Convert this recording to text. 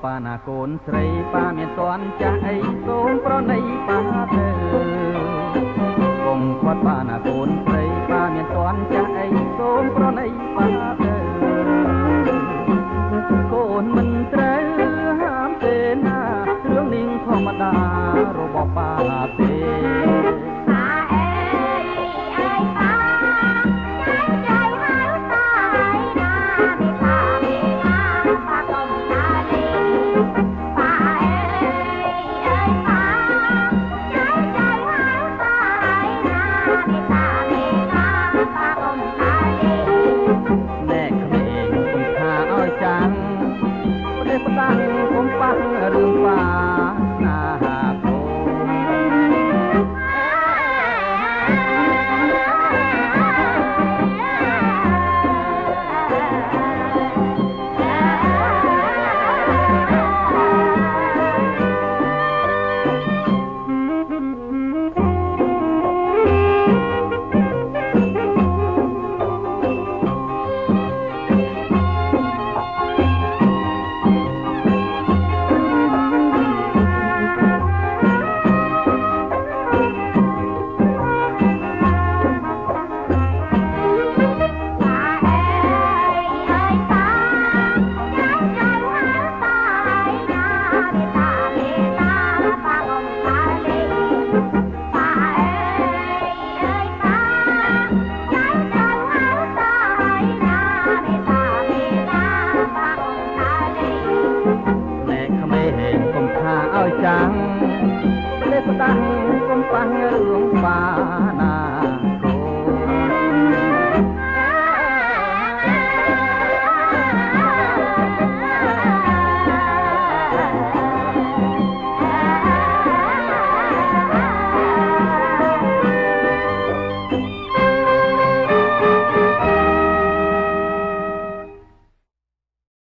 ប៉ាណាកូនស្រីប៉ាមានតន់ចាស់អីសូមប្រណីប៉ាទៅកុំខ្វាត់ប៉ាណាកូនស្រីប៉ាមានតន់ចាស់អីសូមប្រណីប៉ាទៅកូនមិនត្រូវហាមទេណារឿងនេះធម្មតារបស់ប៉ាទេผมฟังเรื่องป่านาโกจังเล็กตังกลมปังเรื่องป่า